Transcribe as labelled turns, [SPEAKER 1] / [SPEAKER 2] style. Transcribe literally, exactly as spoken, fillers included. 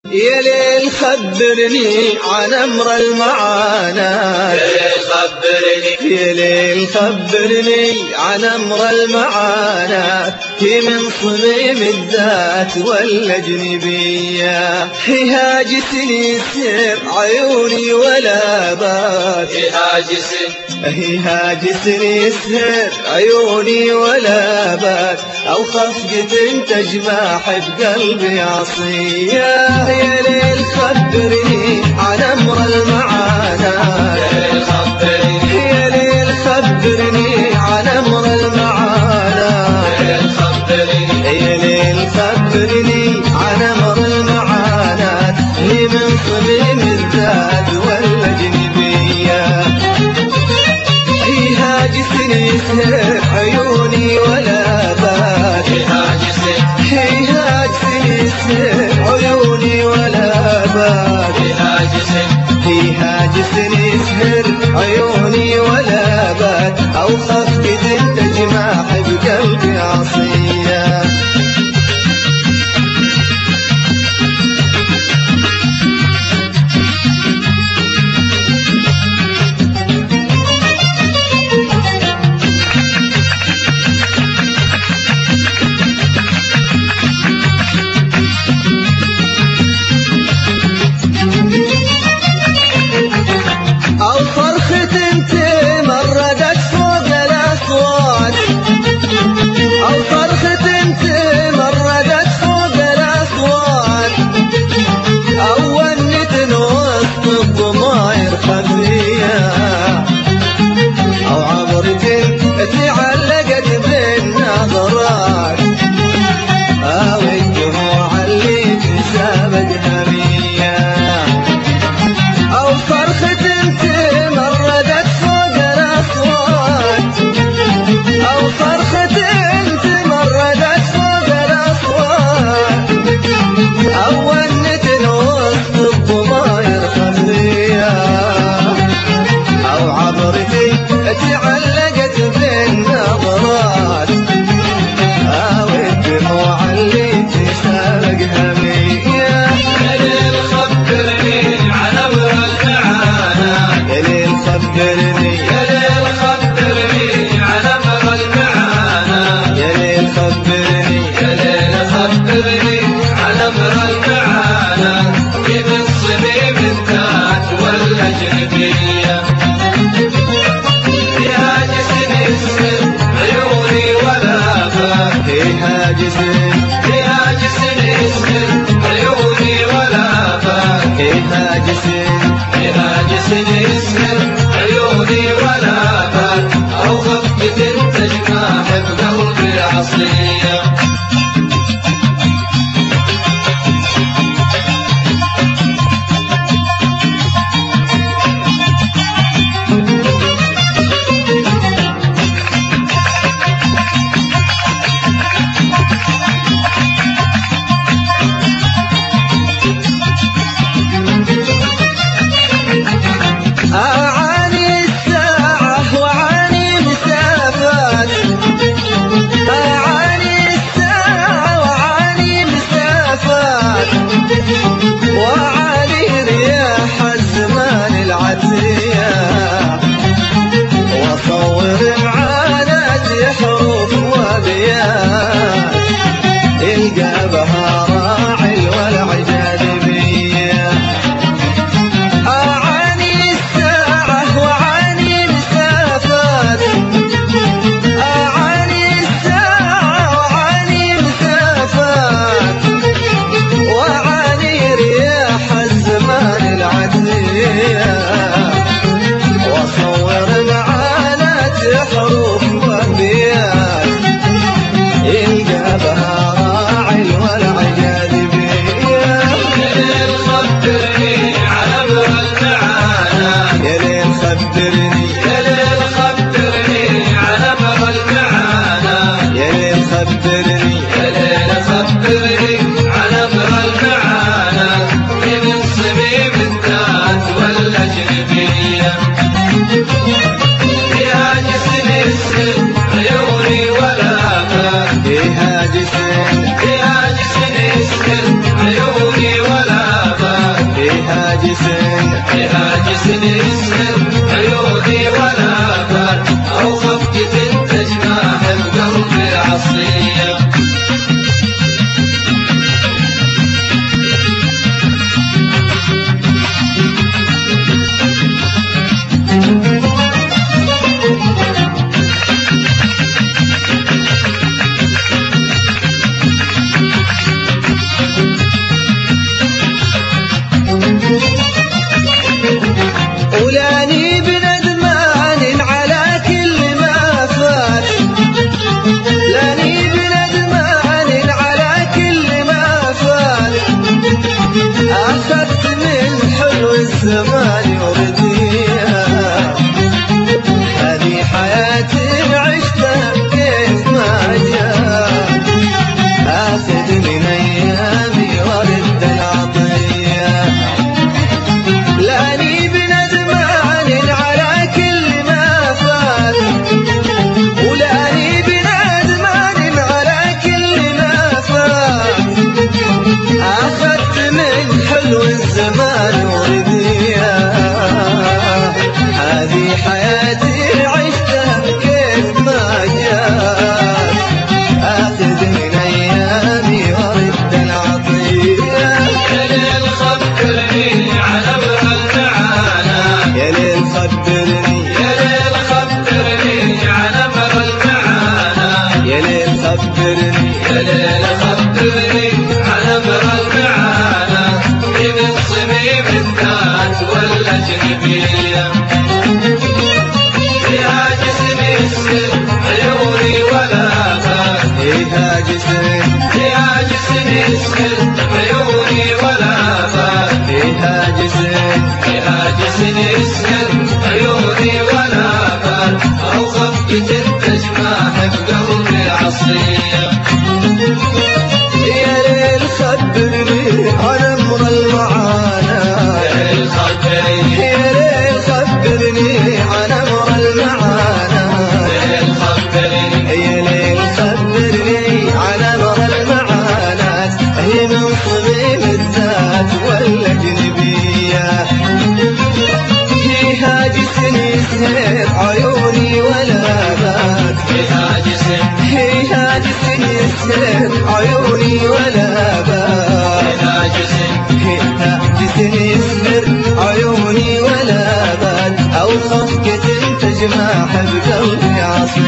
[SPEAKER 1] يا ليل خبرني عن أمر المعاناة،
[SPEAKER 2] يا ليل خبرني،
[SPEAKER 1] يا ليل خبرني عن أمر المعاناة، هي من صميم الذات والأجنبية، هي هاجسني سر عيوني ولا بات،
[SPEAKER 2] هي هاجس
[SPEAKER 1] هي هاجسني سر عيوني ولا بات، أو خفقة تجمع بقلبي عصية. يا ليل خبرني عن أمر المعاناة،
[SPEAKER 2] يا ليل خبرني،
[SPEAKER 1] يا ليل خبرني عن أمر المعاناة،
[SPEAKER 2] يا ليل خبرني،
[SPEAKER 1] يا ليل خبرني عن أمر المعاناة، هي من صميم الذات والأجنبية، هي هاجسني سر عيوني ولا بات،
[SPEAKER 2] هي هاجس
[SPEAKER 1] هي هاجسني سر عيوني ولا بات،
[SPEAKER 2] هي هاجس
[SPEAKER 1] هي هاجسني سهر عيوني ولا بات، أو خفقة تجمع بقلبي عصية. أو صرخة تمردت فوق الأصوات، أو صرخة تمردت فوق الأصوات، أو ونة وسط الضمائر خفية، أو عبرة تعلقت بالنظرات، أو الدموع اللي تسابق همية، أو صرخة تمردت فوق الأصوات، أو صرخة تمردت فوق الأصوات، أو ونة وسط الضمائر خفية، أو عبرتي تعلقت بالنظرات، أو الدموع اللي تسابق همية. هاجس
[SPEAKER 2] بهاجس يسهر عيوني ولا بال أو خفقة تجمع القلب عصية.
[SPEAKER 1] ولاني بندمان على كل ما فات، لاني بندمان على كل ما فات، أخذت من حلو الزمان ورديها، هذه حياتي عشتها كيف ما جاء، آخذ من أيامي ورد العطية. لاني بندمان على كل ما فات، ولاني بندمان على كل ما فات، أخذت من حلو الزمان ورديها، هذه حياتي عشتها كيف ما جاءت، آخذ من أيامي ورد العطية.
[SPEAKER 2] يا ليل خبرني على أمر المعاناة،
[SPEAKER 1] يا ليل خبرني
[SPEAKER 2] يا ليل خبرني على أمر المعاناة،
[SPEAKER 1] يا ليل خبرني
[SPEAKER 2] يا ليل خبرني على أمر المعاناة، من صميم الذات والأجنبية. بهاجس يسهر عيوني ولا بال
[SPEAKER 1] هاجس
[SPEAKER 2] بهاجس يسهر عيوني ولا بال
[SPEAKER 1] هاجس
[SPEAKER 2] بهاجس يسهر عيوني ولا بال أو خفقة تجمع بقلبي عصية.
[SPEAKER 1] يا ليل خبرني عن أمر المعاناة،
[SPEAKER 2] يا ليل خبرني
[SPEAKER 1] يا ليل خبرني عن أمر المعاناة،
[SPEAKER 2] يا ليل خبرني
[SPEAKER 1] يا ليل خبرني عن أمر المعاناة، هي من صميم الذات والأجنبية. هي هاجس يسهر عيوني ولا بال،
[SPEAKER 2] بهاجس
[SPEAKER 1] هي هاجس يسهر عيوني ولا بال،
[SPEAKER 2] بهاجس
[SPEAKER 1] هي هاجس يسهر عيوني ولا بال، أو خفقة تجمع بقلبي عصية.